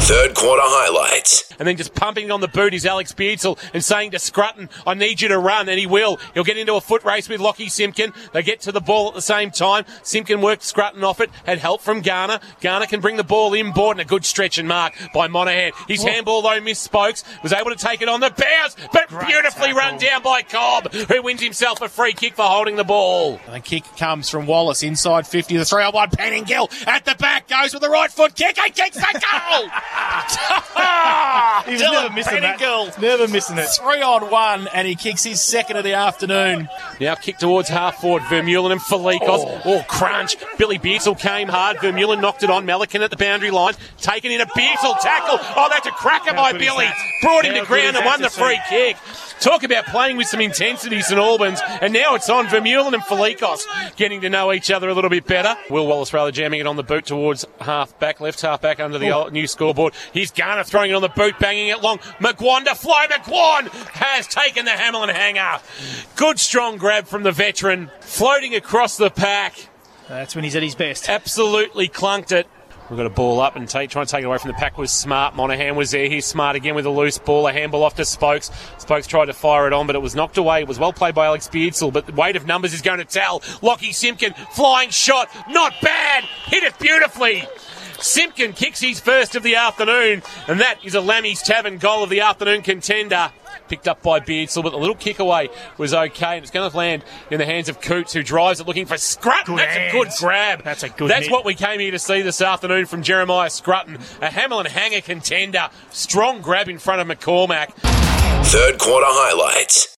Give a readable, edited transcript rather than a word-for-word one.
Third quarter highlights. And then just pumping on the boot is Alex Beardsall and saying to Scrutton, I need you to run, and he will. He'll get into a foot race with Lockie Simpkin. They get to the ball at the same time. Simpkin worked Scrutton off it, had help from Garner. Garner can bring the ball inboard, and a good stretch and mark by Monahan. His handball, though, missed Spokes, was able to take it on the bounce, but beautifully run down by Cobb, who wins himself a free kick for holding the ball. And the kick comes from Wallace inside 50, the 3-on-1. Pettingill at the back goes with the right foot kick and kicks the goal! He was never missing Pettingill. that. Never missing it. 3-on-1, and he kicks his second of the afternoon. Now kick towards half forward, Vermeulen and Felikos. Oh, crunch. Billy Beardsall came hard. Vermeulen knocked it on. Melican at the boundary line. Taken in a Beardsall tackle. Oh, that's a cracker by Billy. Brought him to ground and won the free kick. Talk about playing with some intensity, St Albans. And now it's on Vermeulen and Felikos getting to know each other a little bit better. Will Wallace rather jamming it on the boot towards left half back under the new scoreboard. Here's Garner throwing it on the boot, banging it long. McGuan to fly. McGuan has taken the Hamlin hanger. Good strong grab from the veteran. Floating across the pack. That's when he's at his best. Absolutely clunked it. We've got a ball up and trying to take it away from the pack was Smart. Monahan was there. He's Smart again with a loose ball. A handball off to Spokes. Spokes tried to fire it on, but it was knocked away. It was well played by Alex Beardsall, but the weight of numbers is going to tell. Lockie Simpkin, flying shot. Not bad. Hit it beautifully. Simpkin kicks his first of the afternoon, and that is a Lammy's Tavern goal of the afternoon contender. Picked up by Beardsall, but the little kick away was okay, and it's going to land in the hands of Coots, who drives it looking for Scrutton. That's a good grab. That's a good That's hit. what we came here to see this afternoon from Jeremiah Scrutton. A Hamlin hanger contender. Strong grab in front of McCormack. Third quarter highlights.